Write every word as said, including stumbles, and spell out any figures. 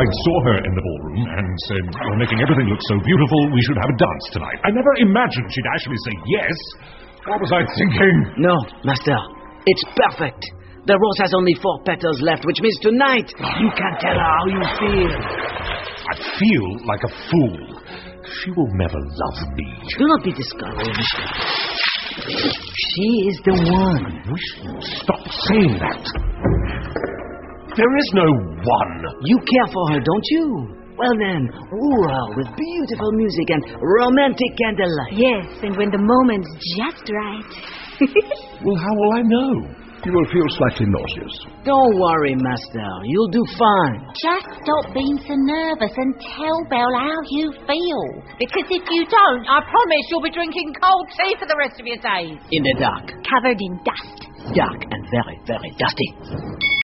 saw her in the ballroom and said, "You're making everything look so beautiful, we should have a dance tonight," I never imagined she'd actually say yes. What was I thinking? No, Master. It's perfect. The rose has only four petals left, which means tonight you can tell her how you feel. I feel like a fool. She will never love me. Do not be discouraged. She is the one. Stop saying that. There is no one. You care for her, don't you? Well then, woo her with beautiful music and romantic candlelight. Yes, and when the moment's just right. Well, how will I know? You will feel slightly nauseous. Don't worry, Master. You'll do fine. Just stop being so nervous and tell Belle how you feel. Because if you don't, I promise you'll be drinking cold tea for the rest of your days. In the dark. Covered in dust. Dark and very, very dusty.